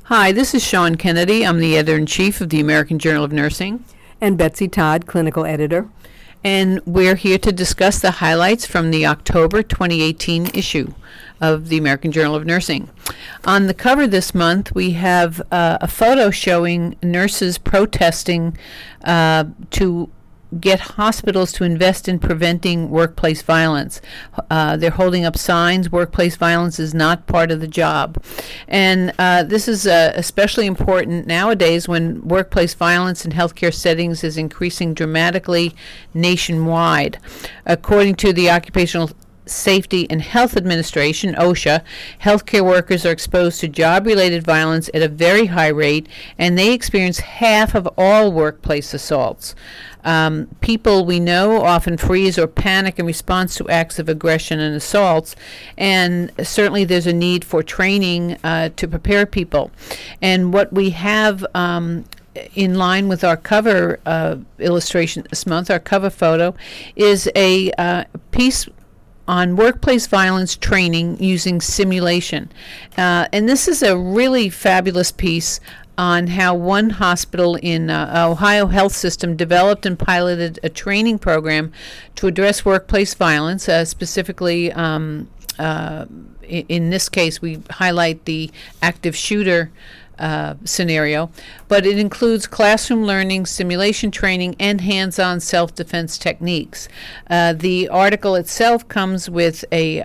Hi, this is Sean Kennedy. I'm the editor-in-chief of the American Journal of Nursing. And Betsy Todd, clinical editor. And we're here to discuss the highlights from the October 2018 issue of the American Journal of Nursing. On the cover this month, we have a photo showing nurses protesting to get hospitals to invest in preventing workplace violence. They're holding up signs, workplace violence is not part of the job. And this is especially important nowadays when workplace violence in healthcare settings is increasing dramatically nationwide. According to the Occupational Safety and Health Administration, OSHA, healthcare workers are exposed to job-related violence at a very high rate, and they experience half of all workplace assaults. People we know often freeze or panic in response to acts of aggression and assaults, and certainly there's a need for training to prepare people. And what we have in line with our cover illustration this month, our cover photo, is a piece on workplace violence training using simulation. And this is a really fabulous piece on how one hospital in Ohio Health System developed and piloted a training program to address workplace violence, specifically in this case we highlight the active shooter scenario, but it includes classroom learning, simulation training, and hands-on self-defense techniques. The article itself comes with a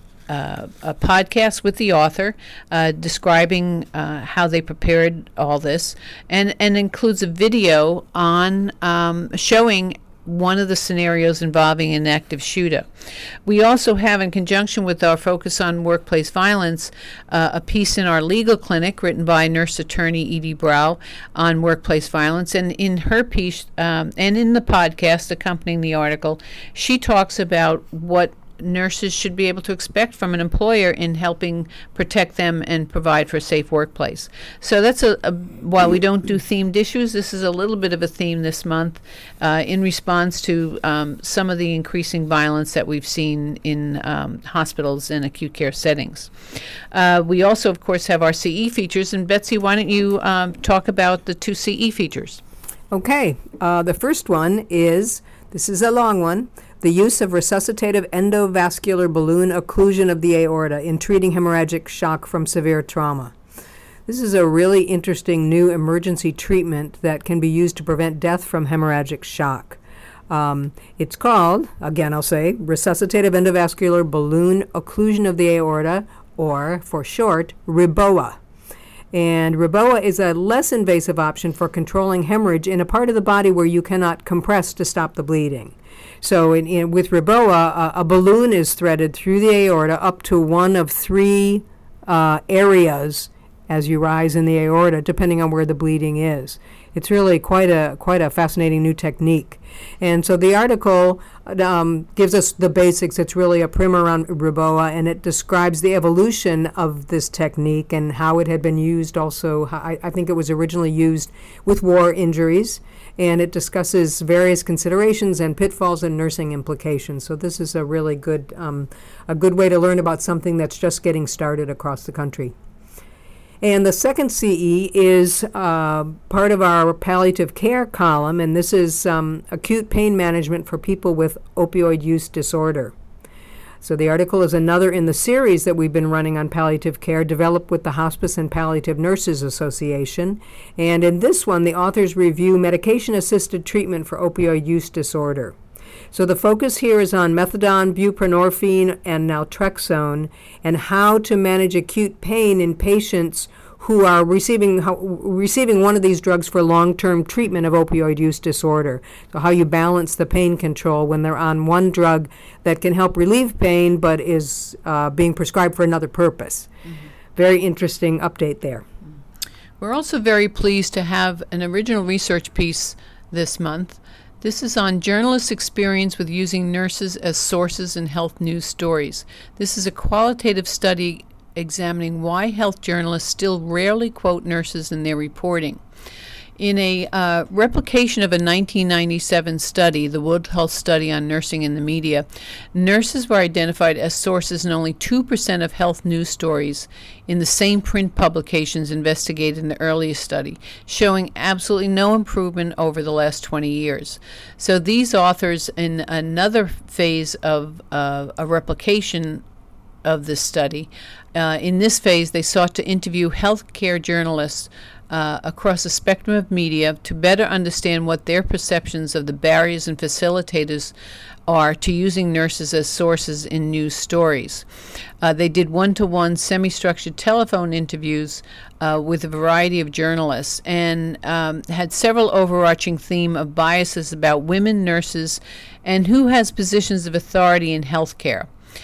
podcast with the author describing how they prepared all this, and includes a video on showing one of the scenarios involving an active shooter. We also have, in conjunction with our focus on workplace violence, a piece in our legal clinic written by nurse attorney Edie Brow on workplace violence. And in her piece, and in the podcast accompanying the article, she talks about what nurses should be able to expect from an employer in helping protect them and provide for a safe workplace. So that's while we don't do themed issues, this is a little bit of a theme this month in response to some of the increasing violence that we've seen in hospitals and acute care settings. We also, of course, have our CE features. And Betsy, why don't you talk about the two CE features? Okay. The first one is, this is a long one, the use of resuscitative endovascular balloon occlusion of the aorta in treating hemorrhagic shock from severe trauma. This is a really interesting new emergency treatment that can be used to prevent death from hemorrhagic shock. It's called, again I'll say, resuscitative endovascular balloon occlusion of the aorta, or for short, REBOA. And REBOA is a less invasive option for controlling hemorrhage in a part of the body where you cannot compress to stop the bleeding. So with REBOA, a balloon is threaded through the aorta up to one of three areas as you rise in the aorta, depending on where the bleeding is. It's really quite a fascinating new technique. And so the article gives us the basics. It's really a primer on REBOA, and it describes the evolution of this technique and how it had been used also. I think it was originally used with war injuries, and it discusses various considerations and pitfalls and nursing implications. So this is a really good way to learn about something that's just getting started across the country. And the second CE is part of our palliative care column, and this is acute pain management for people with opioid use disorder. So the article is another in the series that we've been running on palliative care, developed with the Hospice and Palliative Nurses Association. And in this one, the authors review medication-assisted treatment for opioid use disorder. So the focus here is on methadone, buprenorphine, and naltrexone, and how to manage acute pain in patients who are receiving one of these drugs for long-term treatment of opioid use disorder. So how you balance the pain control when they're on one drug that can help relieve pain but is being prescribed for another purpose. Mm-hmm. Very interesting update there. We're also very pleased to have an original research piece this month. This is on journalists' experience with using nurses as sources in health news stories. This is a qualitative study examining why health journalists still rarely quote nurses in their reporting. In a replication of a 1997 study, the World Health Study on Nursing in the Media, nurses were identified as sources in only 2% of health news stories in the same print publications investigated in the earliest study, showing absolutely no improvement over the last 20 years. So these authors, in another phase of a replication of this study, in this phase, they sought to interview healthcare journalists across a spectrum of media to better understand what their perceptions of the barriers and facilitators are to using nurses as sources in news stories. They did one-to-one semi-structured telephone interviews with a variety of journalists and had several overarching theme of biases about women nurses and who has positions of authority in healthcare.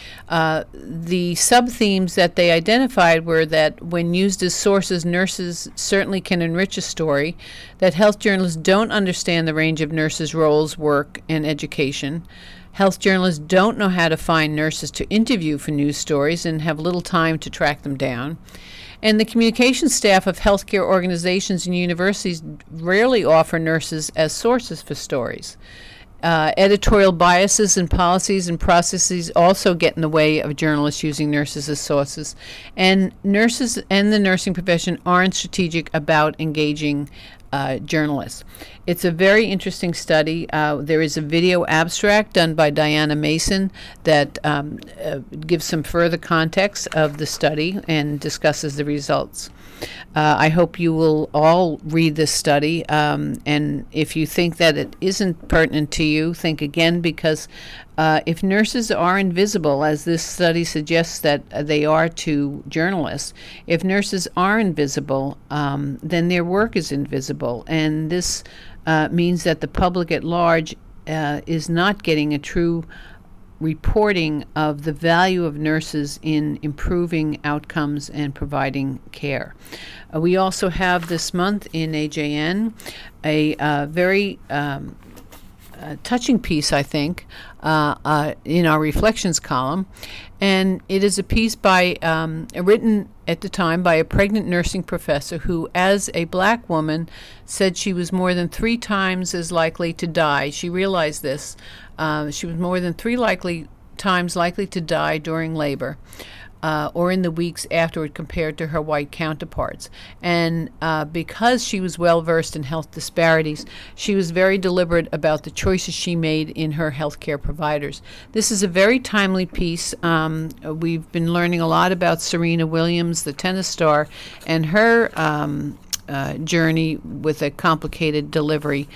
The sub-themes that they identified were that when used as sources, nurses certainly can enrich a story, that health journalists don't understand the range of nurses' roles, work, and education. Health journalists don't know how to find nurses to interview for news stories and have little time to track them down. And the communication staff of healthcare organizations and universities rarely offer nurses as sources for stories. Editorial biases and policies and processes also get in the way of journalists using nurses as sources. And nurses and the nursing profession aren't strategic about engaging journalists. It's a very interesting study. There is a video abstract done by Diana Mason that gives some further context of the study and discusses the results. I hope you will all read this study, and if you think that it isn't pertinent to you, think again, because if nurses are invisible, as this study suggests that they are to journalists, if nurses are invisible, then their work is invisible, and this means that the public at large is not getting a true reporting of the value of nurses in improving outcomes and providing care. We also have this month in AJN a very touching piece, I think, in our reflections column, and it is a piece by written at the time by a pregnant nursing professor who, as a black woman, said she was more than 3 times as likely to die. She realized this. She was more than 3 times likely to die during labor or in the weeks afterward compared to her white counterparts. And because she was well versed in health disparities, she was very deliberate about the choices she made in her healthcare providers. This is a very timely piece. We've been learning a lot about Serena Williams, the tennis star, and her journey with a complicated delivery.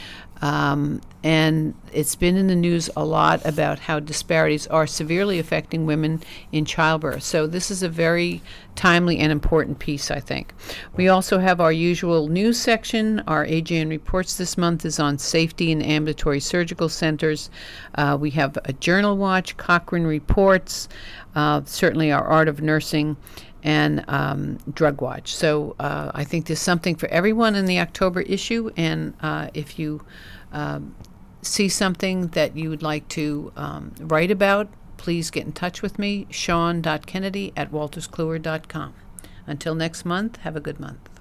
And it's been in the news a lot about how disparities are severely affecting women in childbirth. So this is a very timely and important piece, I think. We also have our usual news section. Our AJN Reports this month is on safety in ambulatory surgical centers. We have a Journal Watch, Cochrane Reports, certainly our Art of Nursing, and Drug Watch. So I think there's something for everyone in the October issue, and if you see something that you would like to write about, please get in touch with me, Sean.Kennedy@walterskluwer.com. Until next month, have a good month.